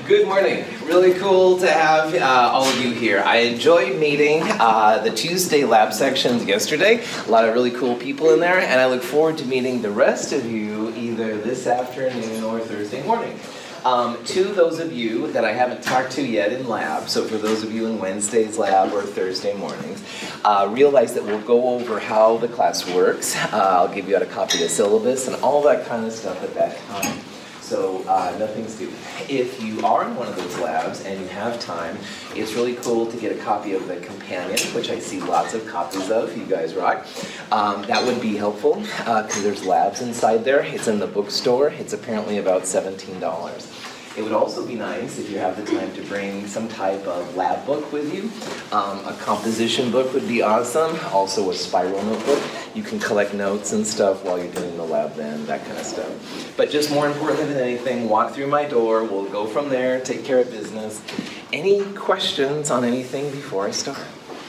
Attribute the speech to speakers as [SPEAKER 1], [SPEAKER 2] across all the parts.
[SPEAKER 1] Good morning. Really cool to have all of you here. I enjoyed meeting the Tuesday lab sections yesterday. A lot of really cool people in there, and I look forward to meeting the rest of you either this afternoon or Thursday morning. To those of you that I haven't talked to yet in lab, so for those of you in Wednesday's lab or Thursday mornings, realize that we'll go over how the class works. I'll give you out a copy of the syllabus and all that kind of stuff at that time. So nothing's due. If you are in one of those labs and you have time, it's really cool to get a copy of the companion, which I see lots of copies of. You guys rock. That would be helpful because there's labs inside there. It's in the bookstore. It's apparently about $17. It would also be nice if you have the time to bring some type of lab book with you. A composition book would be awesome. Also a spiral notebook. You can collect notes and stuff while you're doing the lab then, that kind of stuff. But just more importantly than anything, walk through my door. We'll go from there, take care of business. Any questions on anything before I start?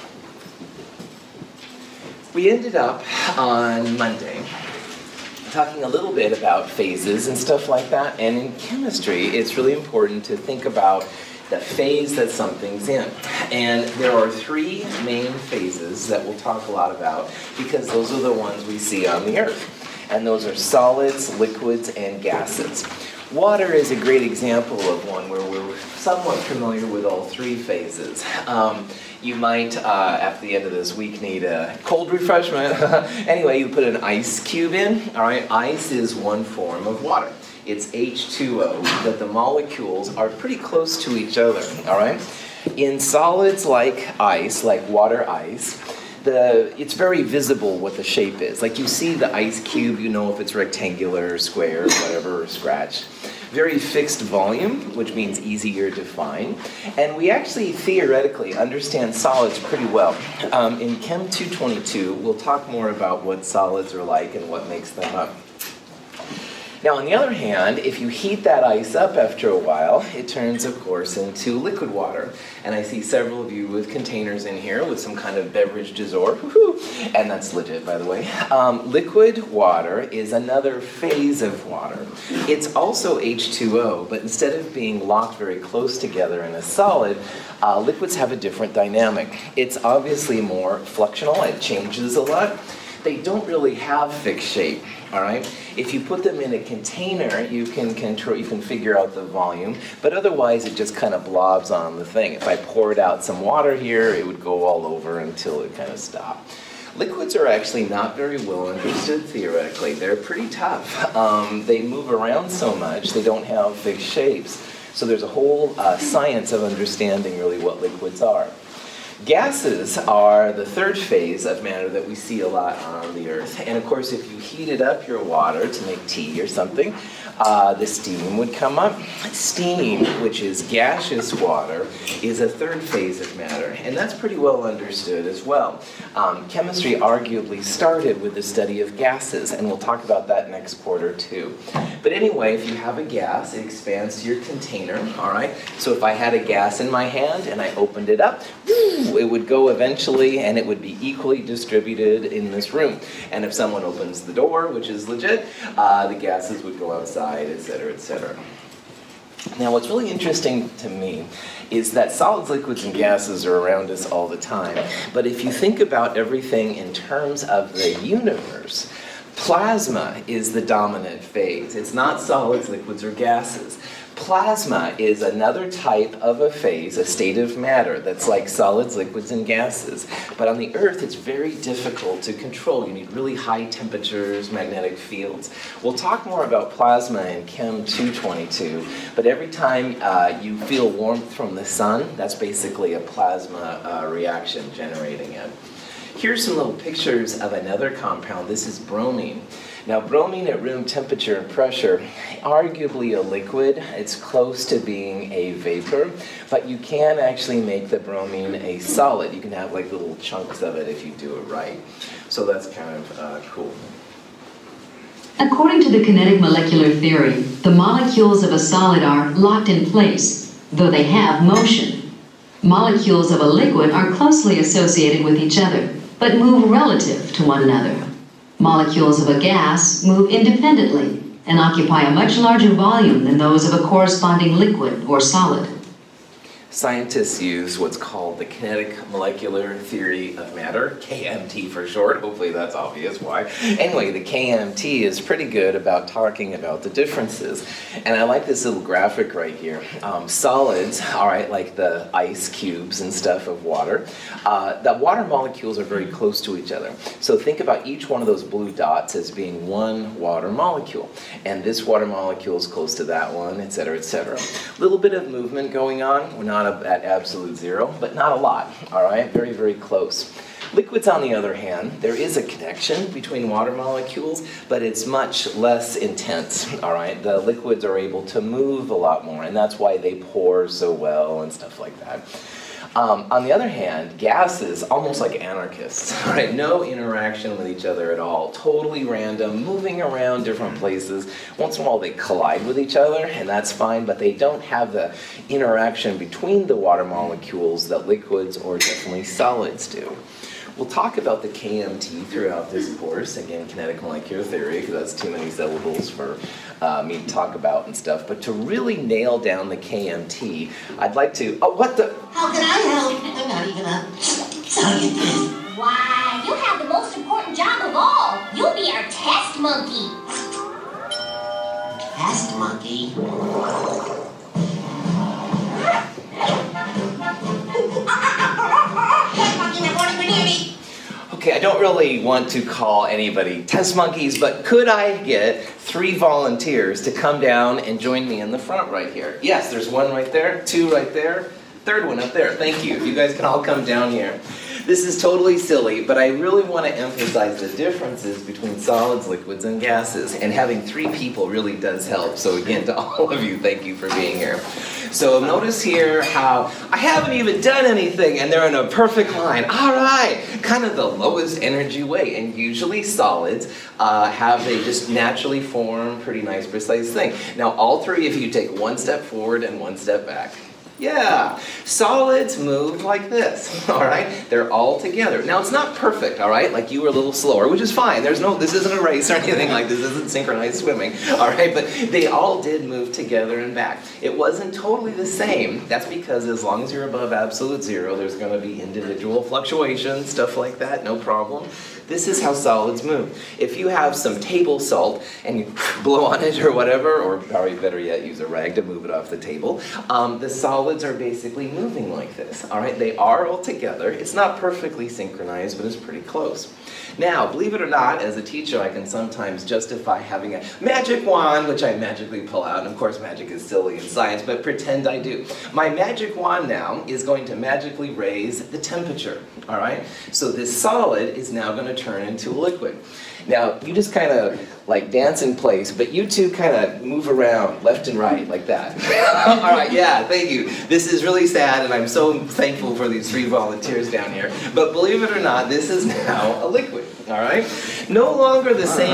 [SPEAKER 1] We ended up on Monday talking a little bit about phases and stuff like that. And in chemistry, it's really important to think about the phase that something's in. And there are three main phases that we'll talk a lot about because those are the ones we see on the Earth. And those are solids, liquids, and gases. Water is a great example of one where we're somewhat familiar with all three phases. You might, at the end of this week, need a cold refreshment. Anyway, you put an ice cube in. All right, ice is one form of water. It's H2O, that the molecules are pretty close to each other. All right. In solids like ice, like water ice, it's very visible what the shape is. Like you see the ice cube, you know if it's rectangular, square, whatever, scratch. Very fixed volume, which means easier to find. And we actually theoretically understand solids pretty well. In Chem 222, we'll talk more about what solids are like and what makes them up. Now, on the other hand, if you heat that ice up after a while, it turns, of course, into liquid water. And I see several of you with containers in here with some kind of beverage du jour. And that's legit, by the way. Liquid water is another phase of water. It's also H2O, but instead of being locked very close together in a solid, liquids have a different dynamic. It's obviously more fluxional. It changes a lot. They don't really have fixed shape, all right? If you put them in a container, you can figure out the volume, but otherwise it just kind of blobs on the thing. If I poured out some water here, it would go all over until it kind of stopped. Liquids are actually not very well understood theoretically. They're pretty tough. They move around so much, they don't have fixed shapes. So there's a whole science of understanding really what liquids are. Gases are the third phase of matter that we see a lot on the Earth. And of course, if you heated up your water to make tea or something, the steam would come up. Steam, which is gaseous water, is a third phase of matter. And that's pretty well understood as well. Chemistry arguably started with the study of gases, and we'll talk about that next quarter too. But anyway, if you have a gas, it expands to your container, all right? So if I had a gas in my hand and I opened it up, it would go eventually and it would be equally distributed in this room. And if someone opens the door, which is legit, the gases would go outside, et cetera, et cetera. Now, what's really interesting to me is that solids, liquids, and gases are around us all the time. But if you think about everything in terms of the universe, plasma is the dominant phase. It's not solids, liquids, or gases. Plasma is another type of a phase, a state of matter that's like solids, liquids, and gases. But on the Earth, it's very difficult to control. You need really high temperatures, magnetic fields. We'll talk more about plasma in Chem 222, but every time you feel warmth from the sun, that's basically a plasma reaction generating it. Here's some little pictures of another compound. This is bromine. Now, bromine at room temperature and pressure, arguably a liquid. It's close to being a vapor, but you can actually make the bromine a solid. You can have like little chunks of it if you do it right. So that's kind of cool.
[SPEAKER 2] According to the kinetic molecular theory, the molecules of a solid are locked in place, though they have motion. Molecules of a liquid are closely associated with each other, but move relative to one another. Molecules of a gas move independently and occupy a much larger volume than those of a corresponding liquid or solid.
[SPEAKER 1] Scientists use what's called the kinetic molecular theory of matter, KMT for short. Hopefully that's obvious why. Anyway, the KMT is pretty good about talking about the differences. And I like this little graphic right here. Solids, all right, like the ice cubes and stuff of water, the water molecules are very close to each other. So think about each one of those blue dots as being one water molecule. And this water molecule is close to that one, et cetera, et cetera. A little bit of movement going on. We're not at absolute zero, but not a lot, all right? Very, very close. Liquids, on the other hand, there is a connection between water molecules, but it's much less intense, all right? The liquids are able to move a lot more, and that's why they pour so well and stuff like that. On the other hand, gases, almost like anarchists, right? No interaction with each other at all, totally random, moving around different places. Once in a while they collide with each other, and that's fine, but they don't have the interaction between the water molecules that liquids or definitely solids do. We'll talk about the KMT throughout this course, again, kinetic molecular theory, because that's too many syllables for me to talk about and stuff. But to really nail down the KMT, I'd like to, what the?
[SPEAKER 3] How can I help? I'm not even a scientist.
[SPEAKER 4] Why, you have the most important job of all. You'll be our test monkey.
[SPEAKER 3] Test monkey? Test monkey, reporting for duty.
[SPEAKER 1] Okay, I don't really want to call anybody test monkeys, but could I get 3 volunteers to come down and join me in the front right here? Yes, there's 1 right there, 2 right there, 3rd one up there. Thank you. If you guys can all come down here. This is totally silly, but I really want to emphasize the differences between solids, liquids, and gases. And having 3 people really does help. So again, to all of you, thank you for being here. So notice here how I haven't even done anything and they're in a perfect line. All right, kind of the lowest energy way. And usually solids they just naturally form pretty nice, precise thing. Now all 3 of you take 1 step forward and 1 step back. Yeah, solids move like this, all right? They're all together. Now, it's not perfect, all right? Like you were a little slower, which is fine. This isn't a race or anything like this. This isn't synchronized swimming, all right? But they all did move together and back. It wasn't totally the same. That's because as long as you're above absolute zero, there's going to be individual fluctuations, stuff like that, no problem. This is how solids move. If you have some table salt and you blow on it or whatever, or probably better yet, use a rag to move it off the table, the solids are basically moving like this. All right, they are all together. It's not perfectly synchronized, but it's pretty close. Now, believe it or not, as a teacher, I can sometimes justify having a magic wand, which I magically pull out. And of course, magic is silly in science, but pretend I do. My magic wand now is going to magically raise the temperature, all right? So this solid is now going to turn into a liquid. Now, you just kind of like dance in place, but you two kind of move around left and right like that. All right, yeah, thank you. This is really sad, and I'm so thankful for these 3 volunteers down here. But believe it or not, this is now a liquid, all right? No longer the same,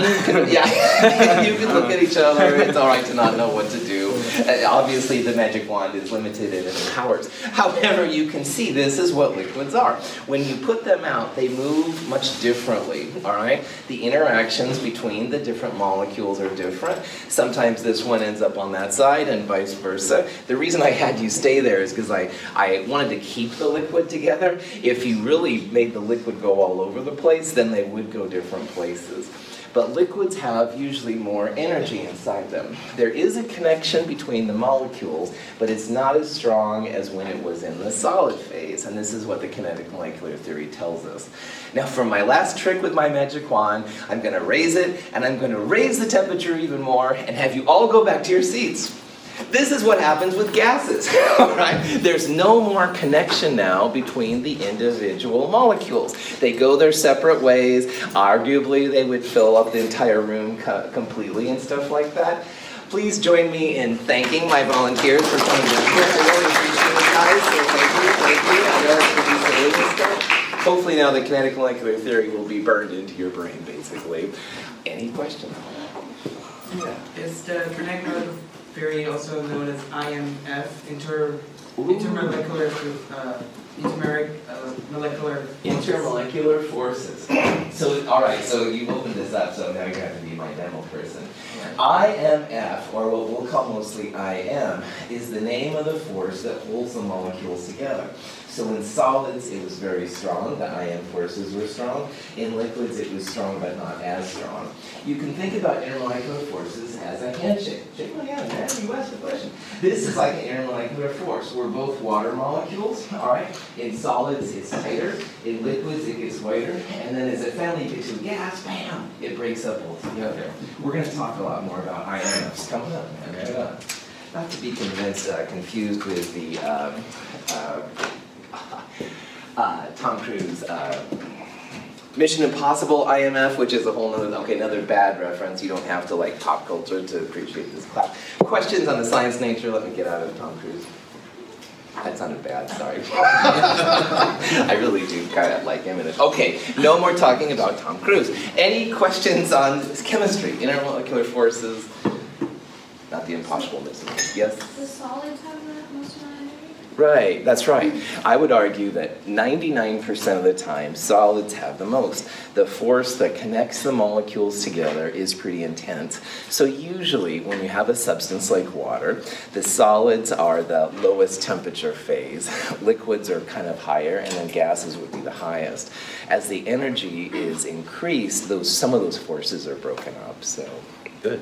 [SPEAKER 1] yeah, you can look at each other, it's all right to not know what to do. Obviously, the magic wand is limited in its powers. However, you can see this is what liquids are. When you put them out, they move much differently, all right? The interactions between the different molecules are different. Sometimes this one ends up on that side and vice versa. The reason I had you stay there is because I wanted to keep the liquid together. If you really made the liquid go all over the place, then they would go different places. But liquids have usually more energy inside them. There is a connection between the molecules, but it's not as strong as when it was in the solid phase, and this is what the kinetic molecular theory tells us. Now for my last trick with my magic wand, I'm going to raise it, and I'm going to raise the temperature even more, and have you all go back to your seats. This is what happens with gases, all right? There's no more connection now between the individual molecules. They go their separate ways. Arguably, they would fill up the entire room completely and stuff like that. Please join me in thanking my volunteers for coming down here. I really appreciate it, guys, so thank you. I know it's pretty silly and stuff. Hopefully now the kinetic molecular theory will be burned into your brain, basically. Any questions?
[SPEAKER 5] Yeah. Is the kinetic molecular theory also known as IMF, intermolecular
[SPEAKER 1] intermolecular forces. So, all right, so you opened this up, so now you have to be my demo person. IMF, or what we'll call mostly IM, is the name of the force that holds the molecules together. So in solids, it was very strong. The IM forces were strong. In liquids, it was strong but not as strong. You can think about intermolecular forces as a handshake. Shake my hand, man. You asked the question. This is like an intermolecular force. We're both water molecules, all right? In solids, it's tighter. In liquids, it gets whiter. And then as it finally gets to a gas, bam, it breaks up altogether. We're going to talk a lot more about IMFs coming up, man. Right on. Not to be confused with the Tom Cruise Mission Impossible IMF, which is a whole another bad reference. You don't have to like pop culture to appreciate this class. Questions on the science nature? Let me get out of Tom Cruise. That sounded bad, sorry. I really do kind of like him in it. Okay, no more talking about Tom Cruise. Any questions on chemistry, intermolecular forces? Not the impossible missing. Yes?
[SPEAKER 6] The solids have the most amount of energy?
[SPEAKER 1] Right, that's right. I would argue that 99% of the time, solids have the most. The force that connects the molecules together is pretty intense. So usually, when you have a substance like water, the solids are the lowest temperature phase. Liquids are kind of higher, and then gases would be the highest. As the energy is increased, some of those forces are broken up, so good.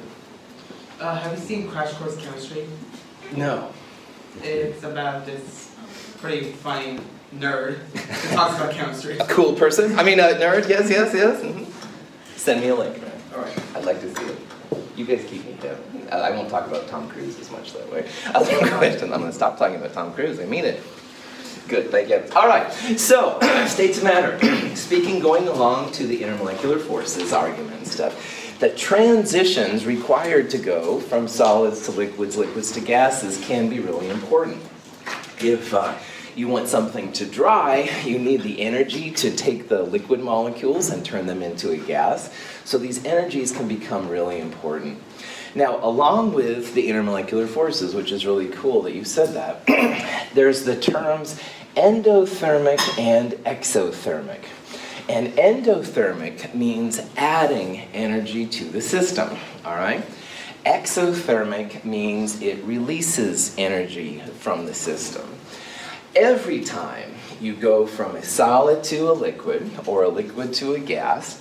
[SPEAKER 5] Have you seen Crash Course Chemistry?
[SPEAKER 1] No.
[SPEAKER 5] It's about this pretty funny nerd who talks about chemistry.
[SPEAKER 1] A cool person? I mean, a nerd? Yes. Mm-hmm. Send me a link.
[SPEAKER 5] All right.
[SPEAKER 1] I'd like to see it. You guys keep me hip. I won't talk about Tom Cruise as much that way. Other question. I'm going to stop talking about Tom Cruise. I mean it. Good, thank you. All right, so states of matter. Speaking, going along to the intermolecular forces argument and stuff, the transitions required to go from solids to liquids, liquids to gases can be really important. If you want something to dry, you need the energy to take the liquid molecules and turn them into a gas. So these energies can become really important. Now, along with the intermolecular forces, which is really cool that you said that, there's the terms endothermic and exothermic. And endothermic means adding energy to the system, all right? Exothermic means it releases energy from the system. Every time you go from a solid to a liquid, or a liquid to a gas,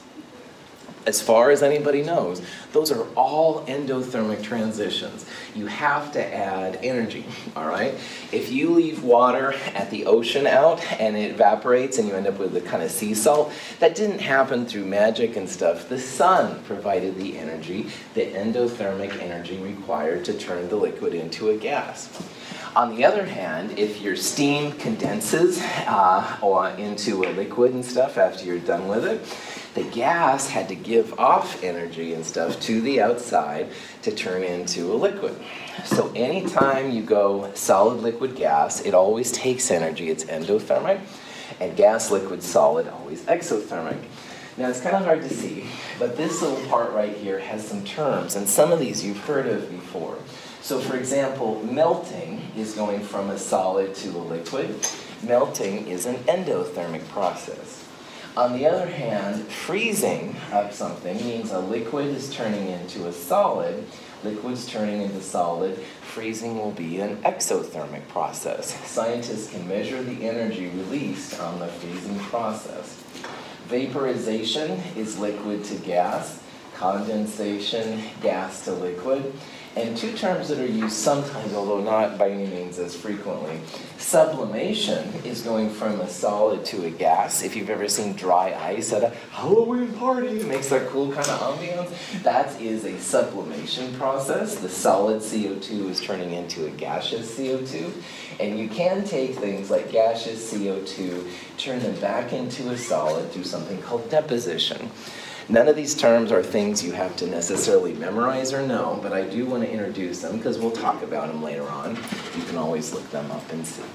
[SPEAKER 1] as far as anybody knows, those are all endothermic transitions. You have to add energy, all right? If you leave water at the ocean out and it evaporates and you end up with a kind of sea salt, that didn't happen through magic and stuff. The sun provided the energy, the endothermic energy required to turn the liquid into a gas. On the other hand, if your steam condenses or into a liquid and stuff after you're done with it, the gas had to give off energy and stuff to the outside to turn into a liquid. So anytime you go solid, liquid, gas, it always takes energy. It's endothermic. And gas, liquid, solid, always exothermic. Now it's kind of hard to see, but this little part right here has some terms, and some of these you've heard of before. So for example, melting is going from a solid to a liquid. Melting is an endothermic process. On the other hand, freezing of something means a liquid is turning into a solid, liquid's turning into solid. Freezing will be an exothermic process. Scientists can measure the energy released on the freezing process. Vaporization is liquid to gas, condensation, gas to liquid. And two terms that are used sometimes, although not by any means as frequently. Sublimation is going from a solid to a gas. If you've ever seen dry ice at a Halloween party, it makes that cool kind of ambiance. That is a sublimation process. The solid CO2 is turning into a gaseous CO2. And you can take things like gaseous CO2, turn them back into a solid through something called deposition. None of these terms are things you have to necessarily memorize or know, but I do want to introduce them because we'll talk about them later on. You can always look them up and see.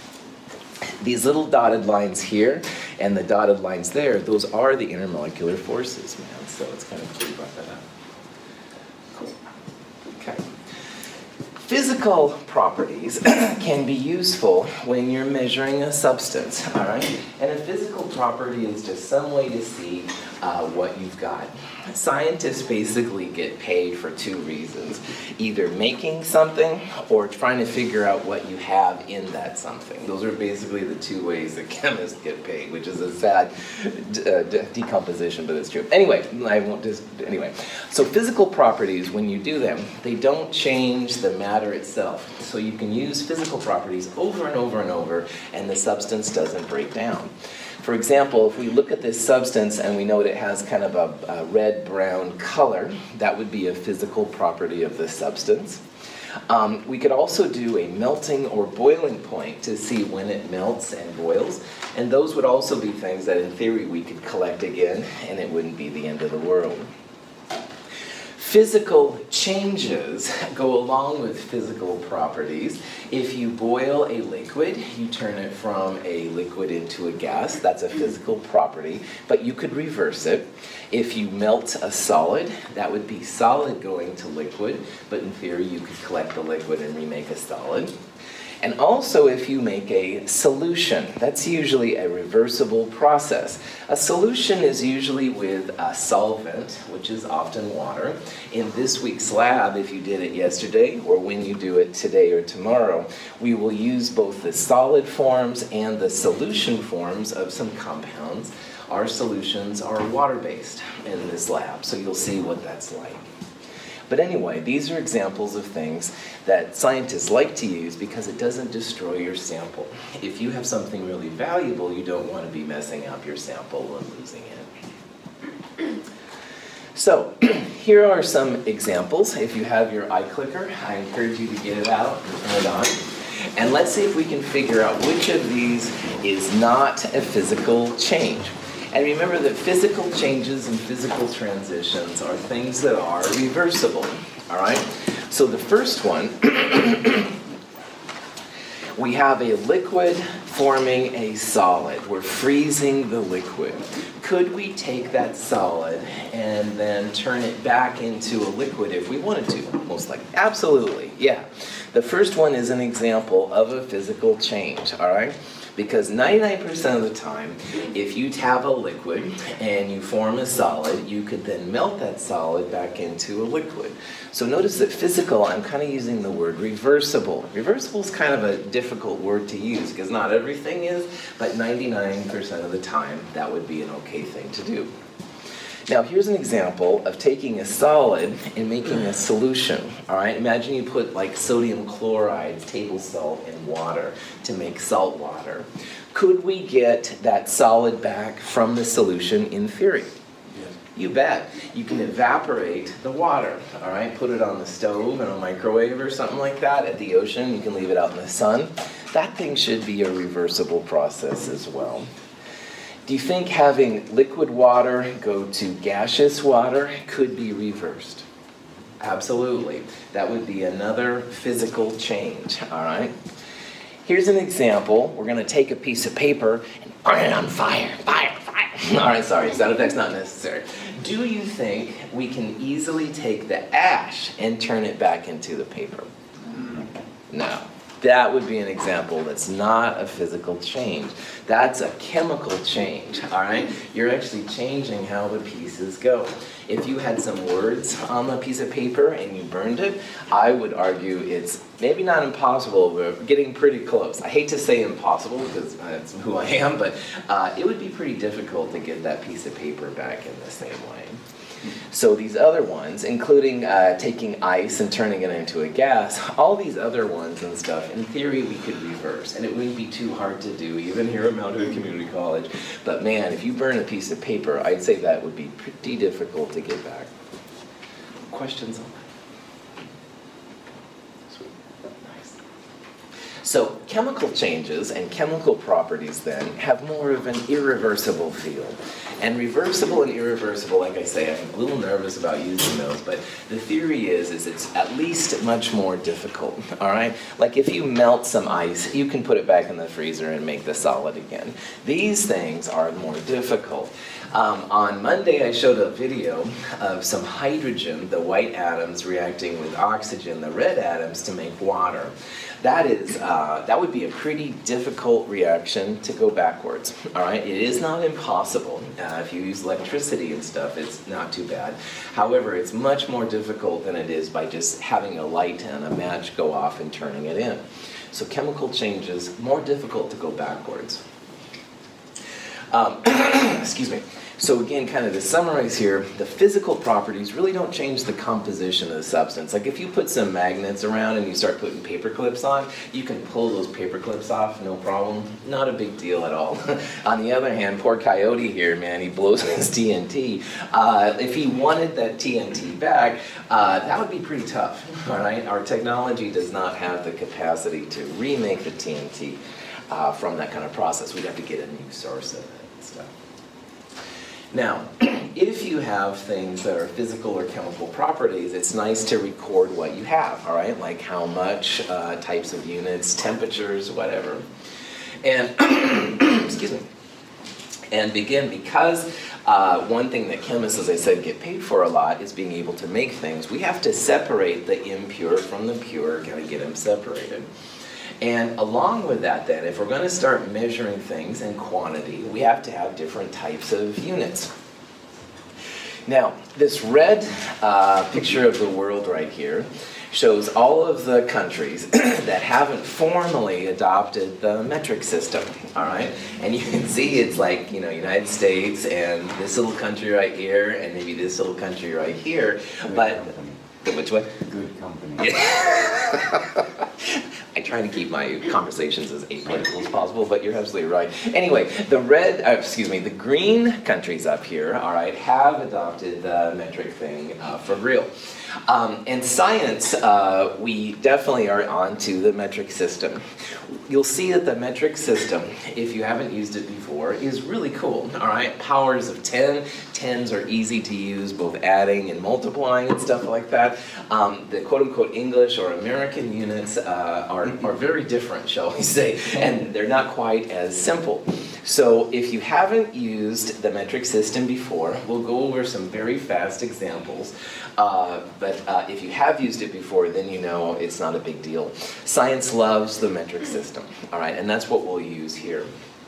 [SPEAKER 1] These little dotted lines here and the dotted lines there, those are the intermolecular forces, man. So it's kind of cool you brought that up. Cool. Okay. Physical properties can be useful when you're measuring a substance, all right? And a physical property is just some way to see what you've got. Scientists basically get paid for two reasons: either making something or trying to figure out what you have in that something. Those are basically the two ways that chemists get paid, which is a sad decomposition, but it's true. Anyway, so physical properties, when you do them, they don't change the matter itself. So you can use physical properties over and over and over, and the substance doesn't break down. For example, if we look at this substance and we know that it has kind of a red-brown color, that would be a physical property of the substance. We could also do a melting or boiling point to see when it melts and boils, and those would also be things that in theory we could collect again, and it wouldn't be the end of the world. Physical changes go along with physical properties. If you boil a liquid, you turn it from a liquid into a gas. That's a physical property, but you could reverse it. If you melt a solid, that would be solid going to liquid, but in theory you could collect the liquid and remake a solid. And also if you make a solution, that's usually a reversible process. A solution is usually with a solvent, which is often water. In this week's lab, if you did it yesterday, or when you do it today or tomorrow, we will use both the solid forms and the solution forms of some compounds. Our solutions are water-based in this lab, so you'll see what that's like. But anyway, these are examples of things that scientists like to use because it doesn't destroy your sample. If you have something really valuable, you don't want to be messing up your sample and losing it. So, here are some examples. If you have your iClicker, I encourage you to get it out and turn it on. And let's see if we can figure out which of these is not a physical change. And remember that physical changes and physical transitions are things that are reversible, all right? So the first one, we have a liquid forming a solid. We're freezing the liquid. Could we take that solid and then turn it back into a liquid if we wanted to? Most likely. Absolutely, yeah. The first one is an example of a physical change, all right? Because 99% of the time, if you have a liquid and you form a solid, you could then melt that solid back into a liquid. So notice that physical, I'm kind of using the word reversible. Reversible is kind of a difficult word to use because not everything is, but 99% of the time, that would be an okay thing to do. Now, here's an example of taking a solid and making a solution, all right? Imagine you put like sodium chloride, table salt, and water to make salt water. Could we get that solid back from the solution in theory? Yes. You bet. You can evaporate the water, all right? Put it on the stove in a microwave or something like that at the ocean. You can leave it out in the sun. That thing should be a reversible process as well. Do you think having liquid water go to gaseous water could be reversed? Absolutely. That would be another physical change, all right? Here's an example. We're going to take a piece of paper and burn it on fire. Fire, fire. All right, sorry, sound effect's not necessary. Do you think we can easily take the ash and turn it back into the paper? No. That would be an example that's not a physical change. That's a chemical change, all right? You're actually changing how the pieces go. If you had some words on a piece of paper and you burned it, I would argue it's maybe not impossible, but getting pretty close. I hate to say impossible because that's who I am, but it would be pretty difficult to get that piece of paper back in the same way. So these other ones, including taking ice and turning it into a gas, all these other ones and stuff, in theory we could reverse. And it wouldn't be too hard to do, even here at Mount Hood Community College. But man, if you burn a piece of paper, I'd say that would be pretty difficult to get back. Questions on that? Sweet. Nice. So chemical changes and chemical properties then have more of an irreversible feel. And reversible and irreversible, like I say, I'm a little nervous about using those, but the theory is it's at least much more difficult, all right? Like if you melt some ice, you can put it back in the freezer and make the solid again. These things are more difficult. On Monday, I showed a video of some hydrogen, the white atoms reacting with oxygen, the red atoms, to make water. that would be a pretty difficult reaction to go backwards. All right, it is not impossible. If you use electricity and stuff, it's not too bad. However, it's much more difficult than it is by just having a light and a match go off and turning it in. So chemical changes, more difficult to go backwards. Excuse me. So again, kind of to summarize here, the physical properties really don't change the composition of the substance. Like if you put some magnets around and you start putting paper clips on, you can pull those paper clips off, no problem. Not a big deal at all. On the other hand, poor Coyote here, man, he blows his TNT. If he wanted that TNT back, that would be pretty tough, all right? Our technology does not have the capacity to remake the TNT from that kind of process. We'd have to get a new source of it and stuff. Now, if you have things that are physical or chemical properties, it's nice to record what you have, all right? Like how much, types of units, temperatures, whatever. And, excuse me. And again, because one thing that chemists, as I said, get paid for a lot is being able to make things, we have to separate the impure from the pure, kind of get them separated. And along with that then, if we're going to start measuring things in quantity, we have to have different types of units. Now, this red picture of the world right here shows all of the countries that haven't formally adopted the metric system, all right? And you can see it's like, you know, United States and this little country right here and maybe this little country right here, but which way?
[SPEAKER 7] Good company.
[SPEAKER 1] Yeah. I try to keep my conversations as apolitical as possible, but you're absolutely right. Anyway, the green countries up here, all right, have adopted the metric thing for real. And science, we definitely are onto the metric system. You'll see that the metric system, if you haven't used it before, is really cool, all right? Powers of 10. 10s are easy to use, both adding and multiplying and stuff like that. The quote-unquote English or American units are very different, shall we say, and they're not quite as simple. So if you haven't used the metric system before, we'll go over some very fast examples. But if you have used it before, then you know it's not a big deal. Science loves the metric system, all right, and that's what we'll use here.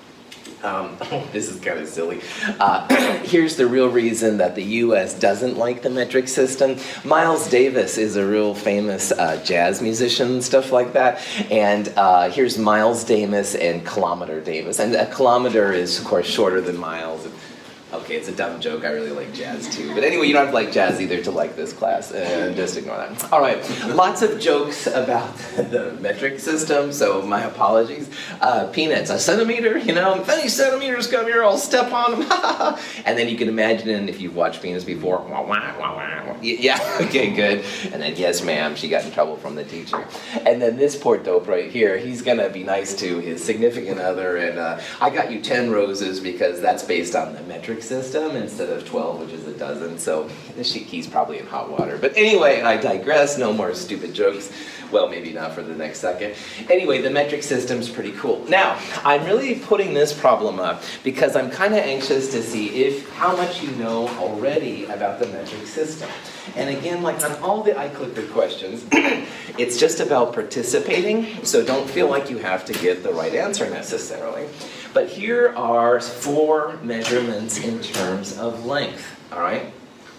[SPEAKER 1] This is kind of silly. Here's the real reason that the U.S. doesn't like the metric system. Miles Davis is a real famous jazz musician and stuff like that. And here's Miles Davis and Kilometer Davis. And a kilometer is, of course, shorter than miles. Okay, it's a dumb joke. I really like jazz too. But anyway, you don't have to like jazz either to like this class. Just ignore that. All right, lots of jokes about the metric system, so my apologies. Peanuts, a centimeter, you know, if any centimeters come here, I'll step on them. And then you can imagine, if you've watched Peanuts before, wah, wah, wah, wah. Yeah, okay, good. And then, yes, ma'am, she got in trouble from the teacher. And then this poor dope right here, he's going to be nice to his significant other, and I got you 10 roses because that's based on the metric system instead of 12, which is a dozen, so he's probably in hot water. But anyway, I digress, no more stupid jokes. Well, maybe not for the next second. Anyway, the metric system's pretty cool. Now, I'm really putting this problem up because I'm kind of anxious to see how much you know already about the metric system. And again, like on all the iClicker questions, it's just about participating, so don't feel like you have to get the right answer necessarily. But here are 4 measurements in terms of length, all right?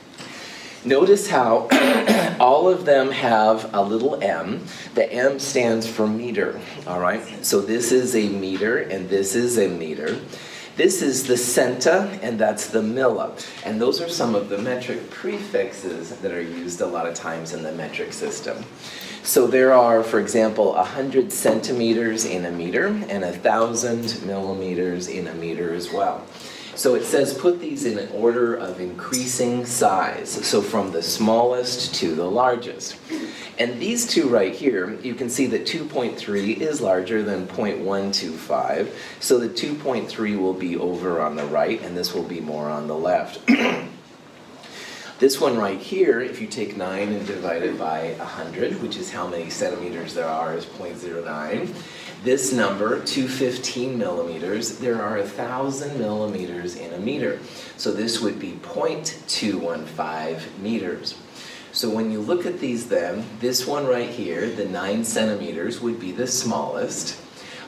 [SPEAKER 1] Notice how all of them have a little m. The m stands for meter, all right? So this is a meter, and this is a meter. This is the centa, and that's the milli. And those are some of the metric prefixes that are used a lot of times in the metric system. So there are, for example, 100 centimeters in a meter and 1,000 millimeters in a meter as well. So it says put these in an order of increasing size, so from the smallest to the largest. And these two right here, you can see that 2.3 is larger than 0.125, so the 2.3 will be over on the right, and this will be more on the left. This one right here, if you take 9 and divide it by 100, which is how many centimeters there are, is 0.09. This number, 215 millimeters, there are 1,000 millimeters in a meter. So this would be 0.215 meters. So when you look at these then, this one right here, the 9 centimeters would be the smallest.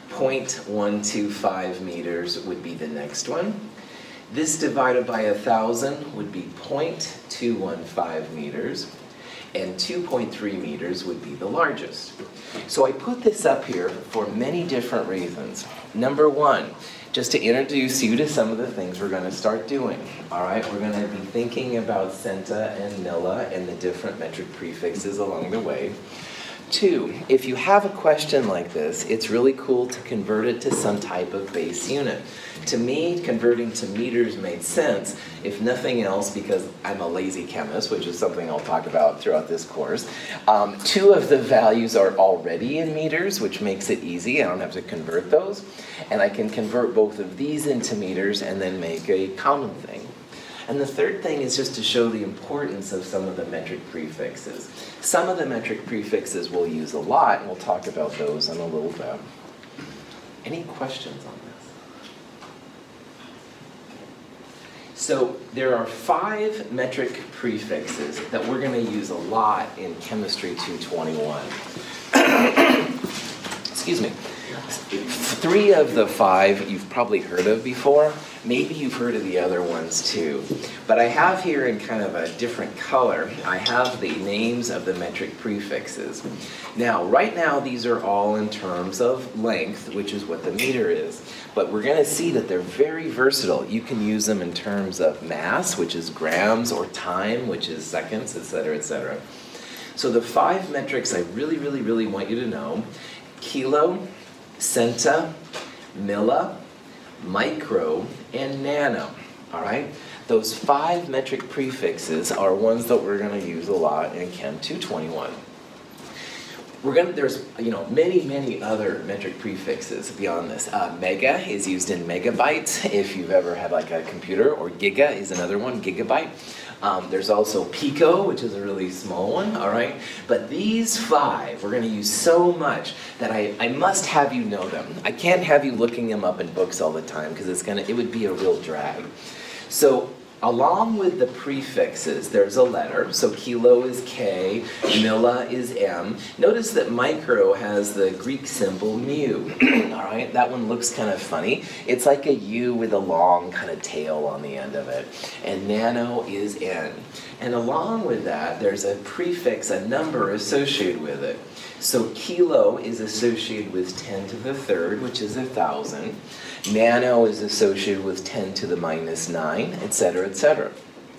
[SPEAKER 1] 0.125 meters would be the next one. This divided by 1,000 would be 0.215 meters. And 2.3 meters would be the largest. So I put this up here for many different reasons. Number one, just to introduce you to some of the things we're going to start doing. All right, we're going to be thinking about centa and milli and the different metric prefixes along the way. Two, if you have a question like this, it's really cool to convert it to some type of base unit. To me, converting to meters made sense, if nothing else, because I'm a lazy chemist, which is something I'll talk about throughout this course. 2 of the values are already in meters, which makes it easy. I don't have to convert those. And I can convert both of these into meters and then make a common thing. And the third thing is just to show the importance of some of the metric prefixes. Some of the metric prefixes we'll use a lot, and we'll talk about those in a little bit. Any questions on this? So there are 5 metric prefixes that we're going to use a lot in Chemistry 221. Excuse me. 3 of the 5 you've probably heard of before. Maybe you've heard of the other ones too. But I have here in kind of a different color, I have the names of the metric prefixes. Now, right now, these are all in terms of length, which is what the meter is. But we're going to see that they're very versatile. You can use them in terms of mass, which is grams, or time, which is seconds, etc., etc. So the 5 metrics I really want you to know: kilo, centa, milli, micro, and nano. All right? Those 5 metric prefixes are ones that we're going to use a lot in Chem 221. There's many other metric prefixes beyond this. Mega is used in megabytes if you've ever had like a computer, or giga is another one, gigabyte. There's also pico, which is a really small one, all right? But these 5 we're going to use so much that I must have you know them. I can't have you looking them up in books all the time because it would be a real drag. So along with the prefixes, there's a letter. So kilo is K, milli is M. Notice that micro has the Greek symbol mu. All right, that one looks kind of funny. It's like a U with a long kind of tail on the end of it. And nano is N. And along with that, there's a prefix, a number associated with it. So kilo is associated with 10 to the third, which is 1,000. Nano is associated with 10 to the minus 9, etc., etc.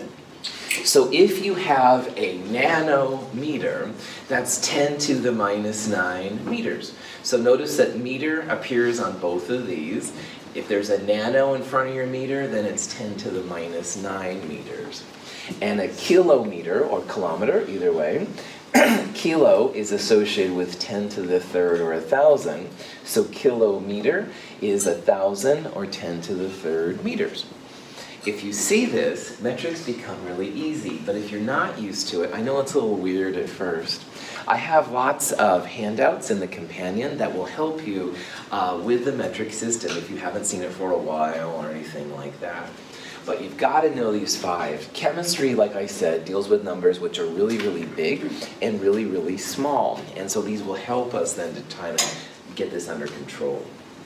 [SPEAKER 1] So if you have a nanometer, that's 10 to the minus 9 meters. So notice that meter appears on both of these. If there's a nano in front of your meter, then it's 10 to the minus 9 meters. And a kilometer, or kilometer, either way, kilo is associated with 10 to the third, or 1,000. So kilometer is 1,000, or 10 to the third meters. If you see this, metrics become really easy. But if you're not used to it, I know it's a little weird at first. I have lots of handouts in the companion that will help you with the metric system if you haven't seen it for a while or anything like that. But you've got to know these 5. Chemistry, like I said, deals with numbers which are really big and really small. And so these will help us then to try to get this under control.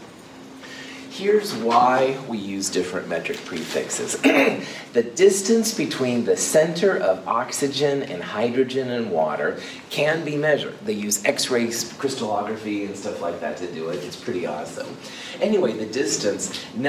[SPEAKER 1] Here's why we use different metric prefixes. The distance between the center of oxygen and hydrogen and water can be measured. They use X-ray crystallography and stuff like that to do it. It's pretty awesome. Anyway, the distance,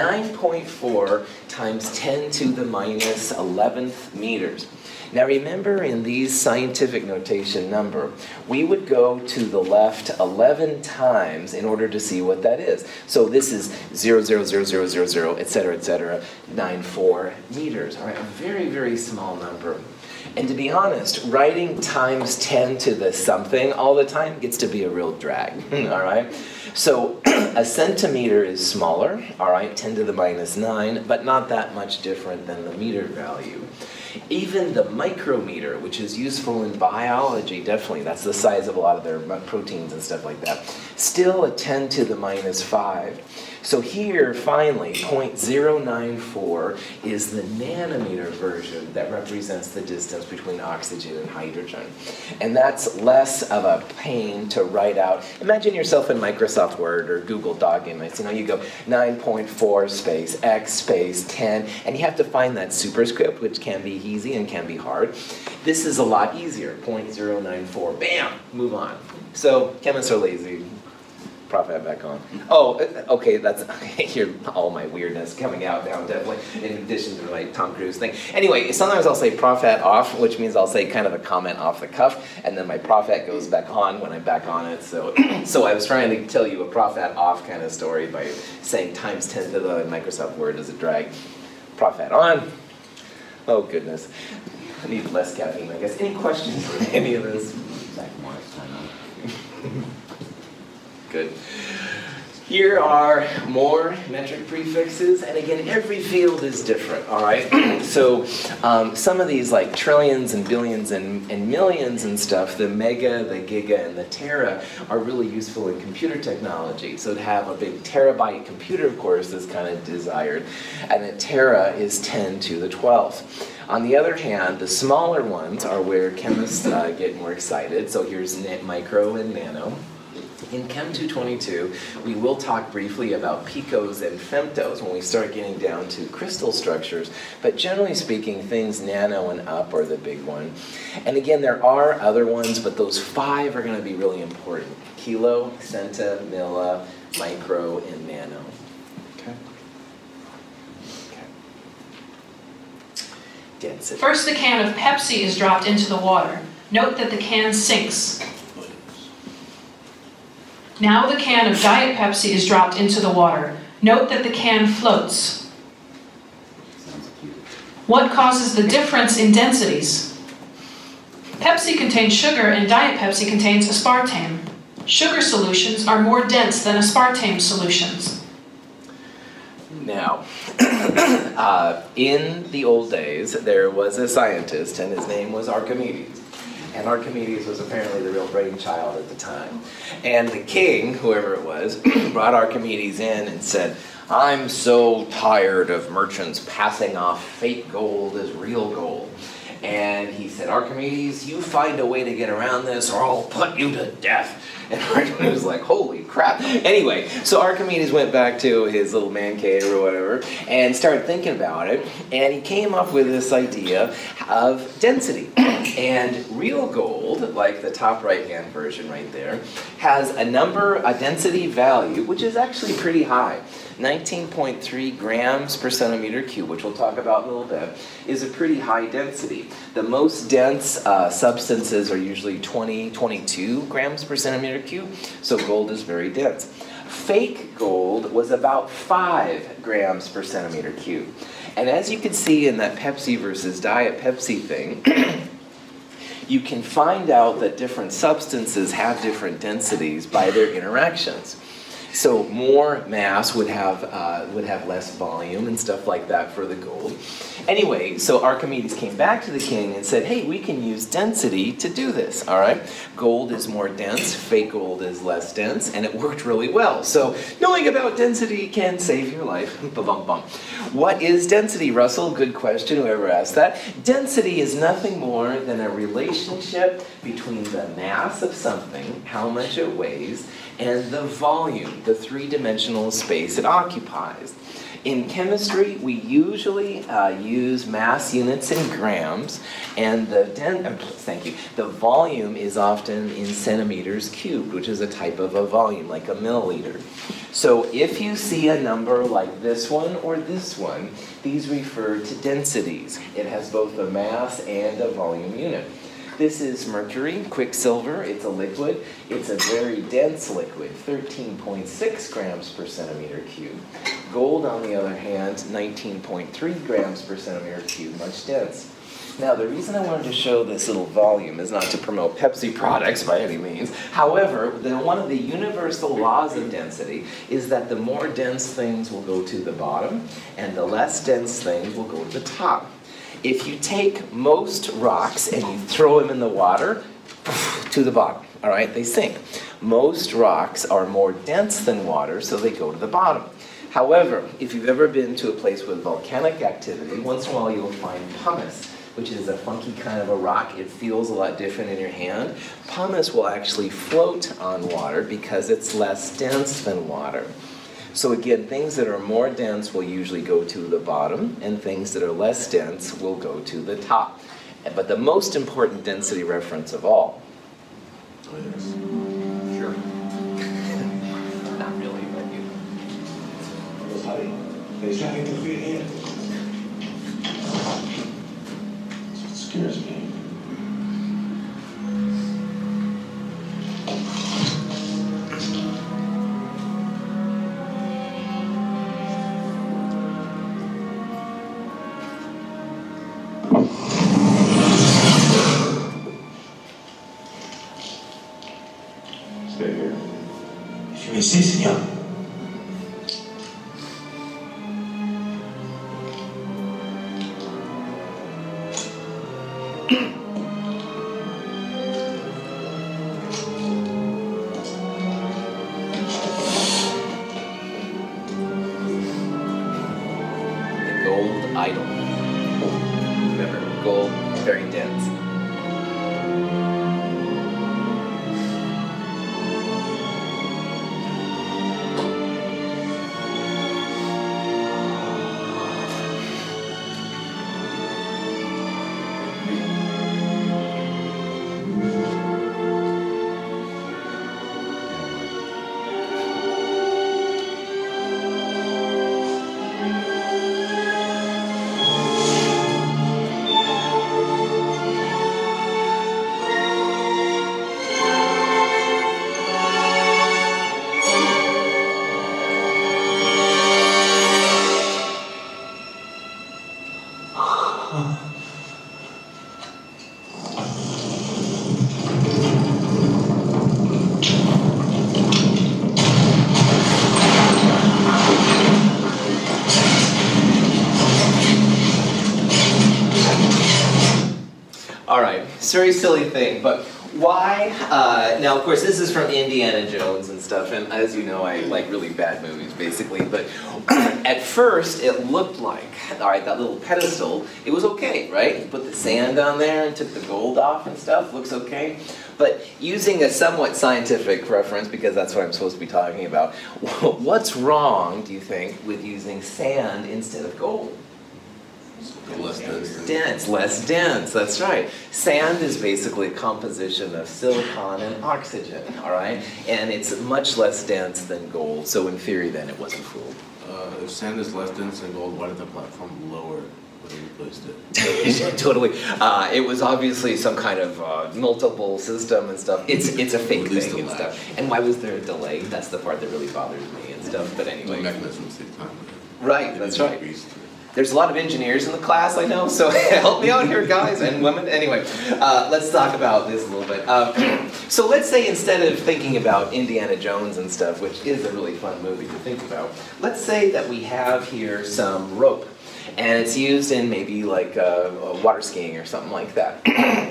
[SPEAKER 1] 9.4 times 10 to the minus 11th meters. Now remember, in these scientific notation number, we would go to the left 11 times in order to see what that is. So this is 0.00000, etc., 94 meters. All right, a very small number. And to be honest, writing times 10 to the something all the time gets to be a real drag, all right? So a centimeter is smaller, all right, 10 to the minus 9, but not that much different than the meter value. Even the micrometer, which is useful in biology, definitely, that's the size of a lot of their proteins and stuff like that, still a 10 to the minus 5. So here, finally, 0.094 is the nanometer version that represents the distance between oxygen and hydrogen. And that's less of a pain to write out. Imagine yourself in Microsoft Word or Google Documents. You go 9.4 space, X space, 10, and you have to find that superscript, which can be easy and can be hard. This is a lot easier, 0.094, bam, move on. So chemists are lazy. Prof hat back on. Oh, okay, that's here. All my weirdness coming out now, definitely, in addition to my Tom Cruise thing. Anyway, sometimes I'll say prof hat off, which means I'll say kind of a comment off the cuff, and then my prof hat goes back on when I'm back on it. So, so I was trying to tell you a prof hat off kind of story by saying times 10 to the Microsoft Word as a drag. Prof hat on. Oh, goodness. I need less caffeine, I guess. Any questions for any of this? Good. Here are more metric prefixes, and again, every field is different, all right? So some of these, like trillions and billions and millions and stuff, the mega, the giga, and the tera are really useful in computer technology. So to have a big terabyte computer, of course, is kind of desired, and a tera is 10 to the 12th. On the other hand, the smaller ones are where chemists get more excited. So here's micro and nano. In Chem 222, we will talk briefly about picos and femtos when we start getting down to crystal structures, but generally speaking, things nano and up are the big one. And again, there are other ones, but those 5 are going to be really important. Kilo, centa, milli, micro, and nano. Okay. Density.
[SPEAKER 7] First, the can of Pepsi is dropped into the water. Note that the can sinks. Now the can of Diet Pepsi is dropped into the water. Note that the can floats. What causes the difference in densities? Pepsi contains sugar and Diet Pepsi contains aspartame. Sugar solutions are more dense than aspartame solutions.
[SPEAKER 1] Now, in the old days, there was a scientist, and his name was Archimedes. And Archimedes was apparently the real brainchild at the time. And the king, whoever it was, brought Archimedes in and said, "I'm so tired of merchants passing off fake gold as real gold." And he said, "Archimedes, you find a way to get around this or I'll put you to death." And Archimedes was like, "Holy crap." Anyway, so Archimedes went back to his little man cave or whatever and started thinking about it. And he came up with this idea of density. And real gold, like the top right-hand version right there, has a density value, which is actually pretty high. 19.3 grams per centimeter cube, which we'll talk about in a little bit, is a pretty high density. The most dense substances are usually 22 grams per centimeter cube, so gold is very dense. Fake gold was about 5 grams per centimeter cube. And as you can see in that Pepsi versus Diet Pepsi thing, you can find out that different substances have different densities by their interactions. So more mass would have less volume and stuff like that for the gold. Anyway, so Archimedes came back to the king and said, "Hey, we can use density to do this, all right? Gold is more dense, fake gold is less dense," and it worked really well. So knowing about density can save your life. Ba-bum-bum. What is density, Russell? Good question, whoever asked that. Density is nothing more than a relationship between the mass of something, how much it weighs, and the volume, the three-dimensional space it occupies. In chemistry, we usually use mass units in grams, and the volume is often in centimeters cubed, which is a type of a volume, like a milliliter. So if you see a number like this one or this one, these refer to densities. It has both a mass and a volume unit. This is mercury, quicksilver. It's a liquid. It's a very dense liquid, 13.6 grams per centimeter cube. Gold, on the other hand, 19.3 grams per centimeter cube, much dense. Now, the reason I wanted to show this little volume is not to promote Pepsi products by any means. However, one of the universal laws of density is that the more dense things will go to the bottom, and the less dense things will go to the top. If you take most rocks and you throw them in the water, to the bottom, all right, they sink. Most rocks are more dense than water, so they go to the bottom. However, if you've ever been to a place with volcanic activity, once in a while you'll find pumice, which is a funky kind of a rock. It feels a lot different in your hand. Pumice will actually float on water because it's less dense than water. So again, things that are more dense will usually go to the bottom, and things that are less dense will go to the top. But the most important density reference of all. Sure. Not really, but you.
[SPEAKER 8] There's nothing to fear here. It scares me. Stay here. Si me sí, señor.
[SPEAKER 1] The gold idol. Remember, gold, very dense. All right, it's a very silly thing, but why? Now, of course, this is from Indiana Jones and stuff, and as you know, I like really bad movies, basically. But at first, it looked like, all right, that little pedestal, it was okay, right? You put the sand on there and took the gold off and stuff, looks okay. But using a somewhat scientific reference, because that's what I'm supposed to be talking about, what's wrong, do you think, with using sand instead of gold?
[SPEAKER 9] Less dense.
[SPEAKER 1] Dense, less dense, that's right. Sand is basically a composition of silicon and oxygen, all right? And it's much less dense than gold, so in theory then it wasn't fooled.
[SPEAKER 9] If sand is less dense than gold, why did the platform lower when they replaced it?
[SPEAKER 1] Totally. It was obviously some kind of multiple system and stuff. It's a fake
[SPEAKER 9] Released
[SPEAKER 1] thing and
[SPEAKER 9] the
[SPEAKER 1] stuff. And why was there a delay? That's the part that really bothers me and stuff, but
[SPEAKER 9] The
[SPEAKER 1] anyway.
[SPEAKER 9] mechanisms take time.
[SPEAKER 1] Right, that's right. There's a lot of engineers in the class, I know, so help me out here, guys and women. Anyway, let's talk about this a little bit. So let's say instead of thinking about Indiana Jones and stuff, which is a really fun movie to think about, let's say that we have here some rope, and it's used in maybe like water skiing or something like that.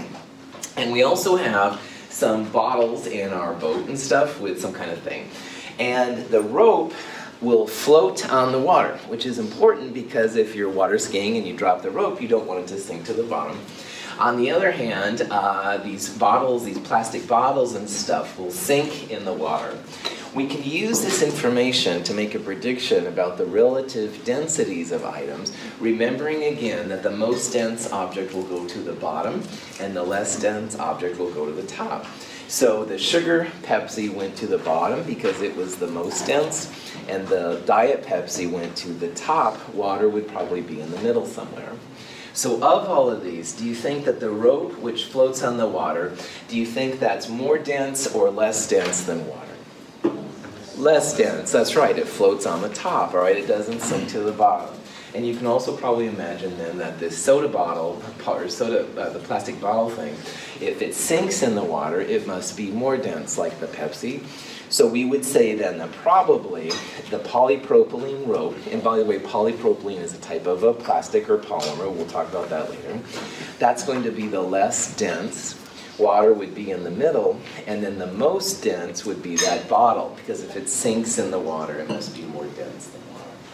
[SPEAKER 1] And we also have some bottles in our boat and stuff with some kind of thing. And the rope will float on the water, which is important because if you're water skiing and you drop the rope, you don't want it to sink to the bottom. On the other hand, these bottles, these plastic bottles and stuff will sink in the water. We can use this information to make a prediction about the relative densities of items, remembering again that the most dense object will go to the bottom and the less dense object will go to the top. So the sugar Pepsi went to the bottom because it was the most dense, and the Diet Pepsi went to the top. Water would probably be in the middle somewhere. So of all of these, do you think that the rope which floats on the water, do you think that's more dense or less dense than water? Less dense, that's right. It floats on the top, all right? It doesn't sink to the bottom. And you can also probably imagine then that this soda bottle, or the plastic bottle thing, if it sinks in the water, it must be more dense, like the Pepsi. So we would say then that probably the polypropylene rope, and by the way, polypropylene is a type of a plastic or polymer, we'll talk about that later, that's going to be the less dense. Water would be in the middle, and then the most dense would be that bottle, because if it sinks in the water, it must be more dense than water.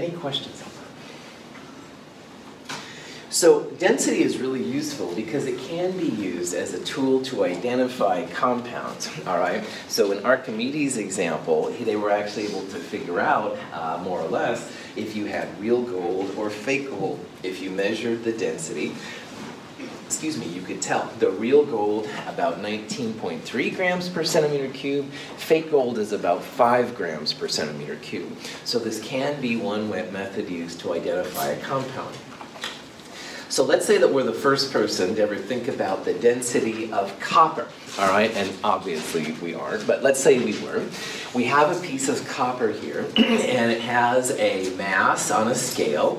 [SPEAKER 1] Any questions on that? So density is really useful because it can be used as a tool to identify compounds, all right? So in Archimedes' example, they were actually able to figure out, more or less, if you had real gold or fake gold. If you measured the density, you could tell. The real gold, about 19.3 grams per centimeter cube. Fake gold is about 5 grams per centimeter cube. So this can be one method used to identify a compound. So let's say that we're the first person to ever think about the density of copper, all right? And obviously we aren't, but let's say we were. We have a piece of copper here, and it has a mass on a scale,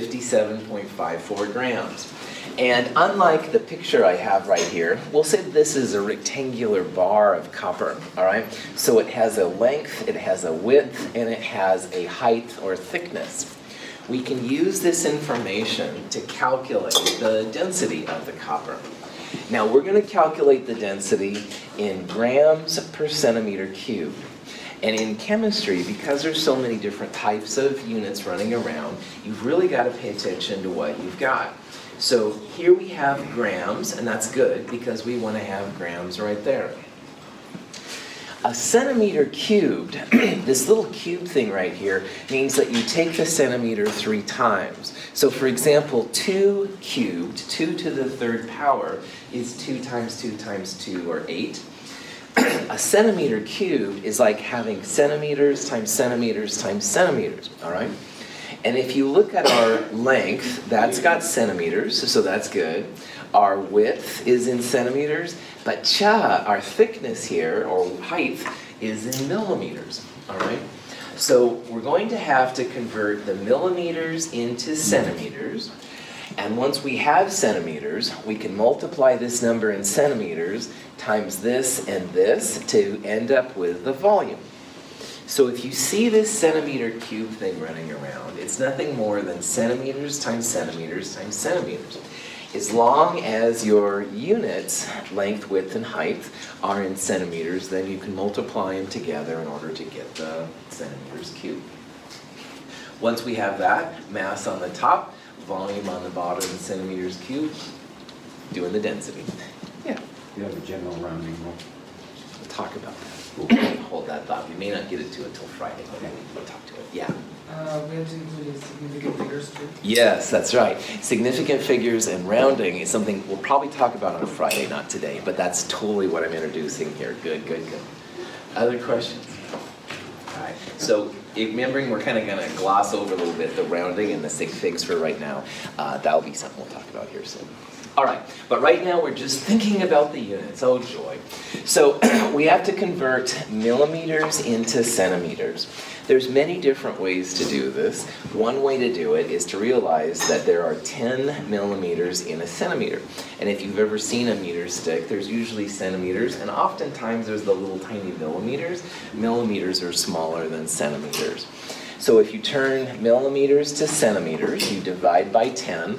[SPEAKER 1] 57.54 grams. And unlike the picture I have right here, we'll say this is a rectangular bar of copper, all right? So it has a length, it has a width, and it has a height or thickness. We can use this information to calculate the density of the copper. Now we're going to calculate the density in grams per centimeter cubed. And in chemistry, because there's so many different types of units running around, you've really got to pay attention to what you've got. So here we have grams, and that's good because we want to have grams right there. A centimeter cubed, this little cube thing right here, means that you take the centimeter 3 times. So for example, 2 cubed, 2 to the 3rd power, is 2 times 2 times 2, or 8. A centimeter cubed is like having centimeters times centimeters times centimeters, all right? And if you look at our length, that's got centimeters, so that's good. Our width is in centimeters, but our thickness here, or height, is in millimeters, all right? So we're going to have to convert the millimeters into centimeters, and once we have centimeters, we can multiply this number in centimeters times this and this to end up with the volume. So if you see this centimeter cube thing running around, it's nothing more than centimeters times centimeters times centimeters. As long as your units, length, width, and height, are in centimeters, then you can multiply them together in order to get the centimeters cubed. Once we have that, mass on the top, volume on the bottom in centimeters cubed, doing the density. Yeah.
[SPEAKER 10] You have a general rounding rule.
[SPEAKER 1] We'll talk about that. We'll hold that thought. We may not get it to it until Friday, but we'll talk to it. Yeah.
[SPEAKER 5] We have to include significant figures too.
[SPEAKER 1] Yes, that's right. Significant figures and rounding is something we'll probably talk about on Friday, not today, but that's totally what I'm introducing here. Good, good, good. Other questions? All right. So remembering we're kind of going to gloss over a little bit the rounding and the sig figs for right now. That'll be something we'll talk about here soon. All right, but right now we're just thinking about the units. Oh, joy. So we have to convert millimeters into centimeters. There's many different ways to do this. One way to do it is to realize that there are 10 millimeters in a centimeter. And if you've ever seen a meter stick, there's usually centimeters, and oftentimes there's the little tiny millimeters. Millimeters are smaller than centimeters. So if you turn millimeters to centimeters, you divide by 10,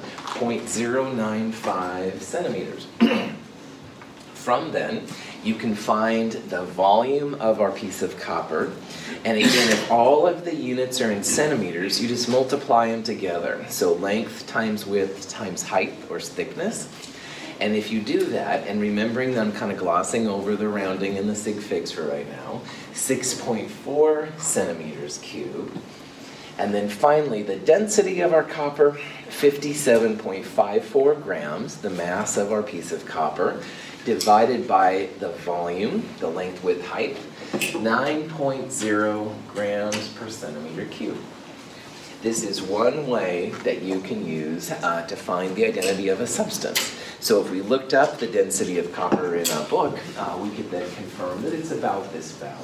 [SPEAKER 1] 0.095 centimeters. From then, you can find the volume of our piece of copper. And again, if all of the units are in centimeters, you just multiply them together. So length times width times height, or thickness. And if you do that, and remembering that I'm kind of glossing over the rounding and the sig figs for right now, 6.4 centimeters cubed. And then finally, the density of our copper, 57.54 grams, the mass of our piece of copper, divided by the volume, the length, width, height, 9.0 grams per centimeter cubed. This is one way that you can use to find the identity of a substance. So if we looked up the density of copper in a book, we could then confirm that it's about this value.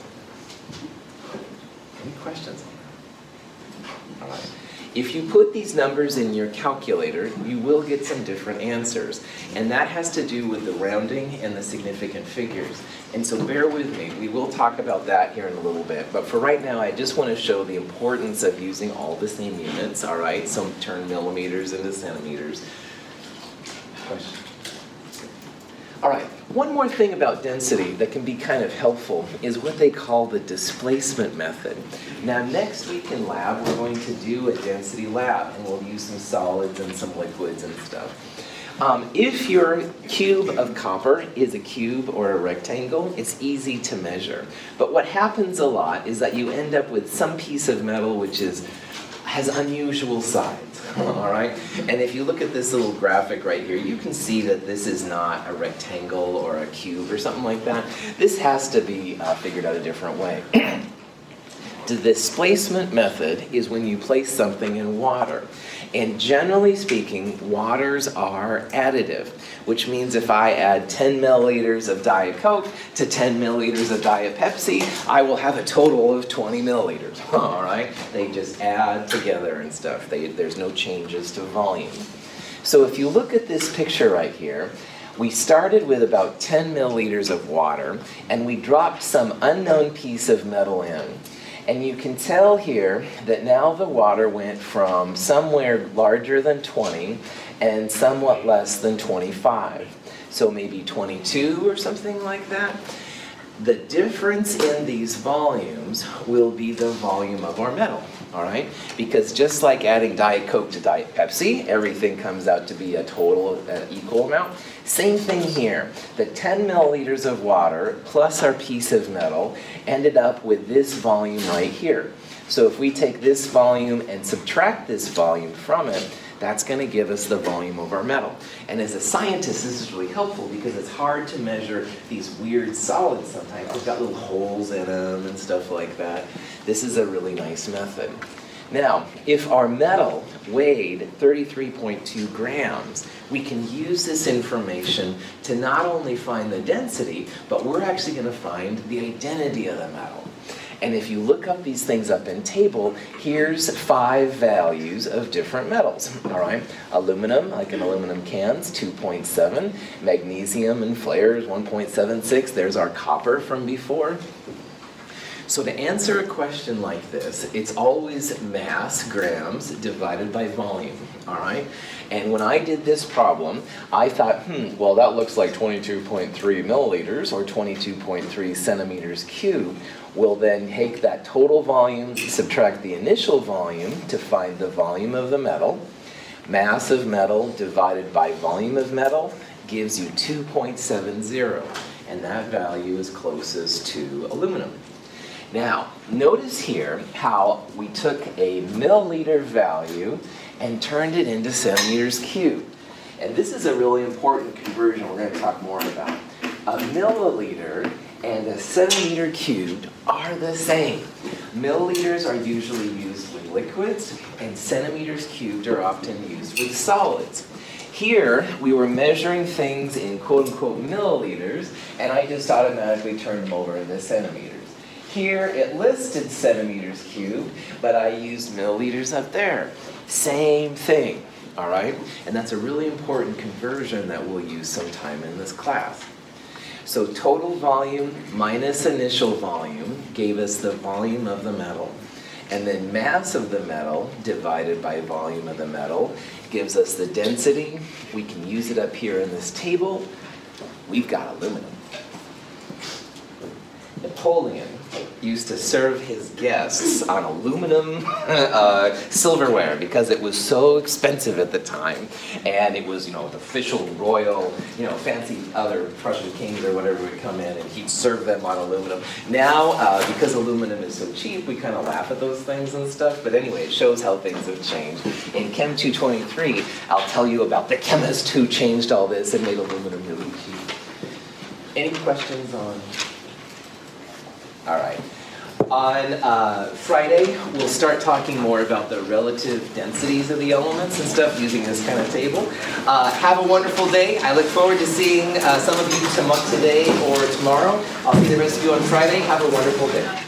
[SPEAKER 1] Any questions on that? All right. If you put these numbers in your calculator, you will get some different answers. And that has to do with the rounding and the significant figures. And so bear with me. We will talk about that here in a little bit. But for right now, I just want to show the importance of using all the same units, all right? So turn millimeters into centimeters. Question? All right. One more thing about density that can be kind of helpful is what they call the displacement method. Now next week in lab we're going to do a density lab and we'll use some solids and some liquids and stuff. If your cube of copper is a cube or a rectangle, it's easy to measure. But what happens a lot is that you end up with some piece of metal which has unusual sides, all right? And if you look at this little graphic right here, you can see that this is not a rectangle or a cube or something like that. This has to be figured out a different way. The displacement method is when you place something in water. And generally speaking, waters are additive, which means if I add 10 milliliters of Diet Coke to 10 milliliters of Diet Pepsi, I will have a total of 20 milliliters, all right? They just add together and stuff. There's no changes to volume. So if you look at this picture right here, we started with about 10 milliliters of water, and we dropped some unknown piece of metal in. And you can tell here that now the water went from somewhere larger than 20 and somewhat less than 25. So maybe 22 or something like that. The difference in these volumes will be the volume of our metal, all right? Because just like adding Diet Coke to Diet Pepsi, everything comes out to be a total equal amount. Same thing here. The 10 milliliters of water plus our piece of metal ended up with this volume right here. So if we take this volume and subtract this volume from it, that's going to give us the volume of our metal. And as a scientist, this is really helpful because it's hard to measure these weird solids sometimes. They've got little holes in them and stuff like that. This is a really nice method. Now, if our metal weighed 33.2 grams, we can use this information to not only find the density, but we're actually going to find the identity of the metal. And if you look up these things up in table, here's 5 values of different metals, all right? Aluminum, like in aluminum cans, 2.7. Magnesium and flares, 1.76. There's our copper from before. So to answer a question like this, it's always mass, grams, divided by volume, all right? And when I did this problem, I thought, well, that looks like 22.3 milliliters or 22.3 centimeters cubed. We'll then take that total volume, subtract the initial volume to find the volume of the metal. Mass of metal divided by volume of metal gives you 2.70, and that value is closest to aluminum. Now, notice here how we took a milliliter value and turned it into centimeters cubed. And this is a really important conversion we're going to talk more about. A milliliter and a centimeter cubed are the same. Milliliters are usually used with liquids, and centimeters cubed are often used with solids. Here, we were measuring things in quote-unquote milliliters, and I just automatically turned them over into centimeters. Here, it listed centimeters cubed, but I used milliliters up there. Same thing, all right? And that's a really important conversion that we'll use sometime in this class. So total volume minus initial volume gave us the volume of the metal. And then mass of the metal divided by volume of the metal gives us the density. We can use it up here in this table. We've got aluminum. Napoleon used to serve his guests on aluminum silverware because it was so expensive at the time, and it was, the official royal, fancy other Prussian kings or whatever would come in, and he'd serve them on aluminum. Now, because aluminum is so cheap, we kind of laugh at those things and stuff. But anyway, it shows how things have changed. In Chem 223, I'll tell you about the chemist who changed all this and made aluminum really cheap. Any questions on? All right. On Friday, we'll start talking more about the relative densities of the elements and stuff using this kind of table. Have a wonderful day. I look forward to seeing some of you today or tomorrow. I'll see the rest of you on Friday. Have a wonderful day.